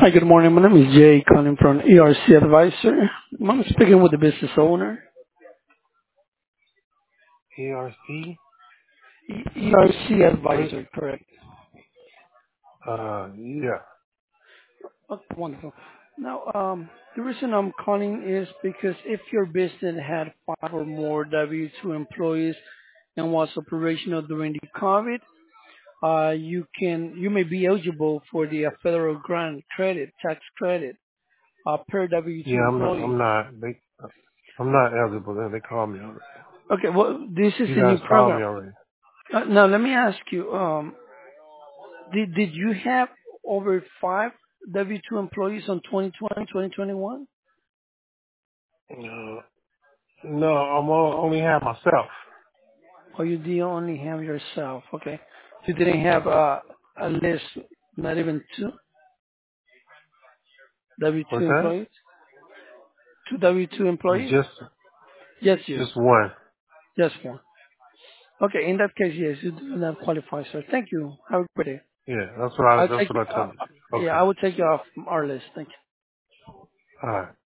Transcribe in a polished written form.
Hi, good morning. My name is Jay, calling from ERC Advisor. I'm speaking with the business owner. ARC? ERC What? Advisor, correct. Yeah. Okay, wonderful. Now, the reason I'm calling is because if your business had five or more W-2 employees and was operational during the COVID, you may be eligible for the federal grant credit, tax credit, per W-2 Yeah, I'm employee. not, I'm not eligible. They called me already. Okay, well, this is You a new guys called program. me already. Now, let me ask you, did you have over five W-2 employees on 2020, 2021? No, no, only have myself. Or you did only have yourself? Okay. You didn't have a list, not even two W-2 What's that? employees? Two W-2 employees? Just, Yes, you. just one. Just one. Okay, in that case, yes, you do not qualify, sir. Thank you. Have a good day. Yeah, I'll that's take, what I told you. yeah, I Okay. will take you off our list. Thank you. All right.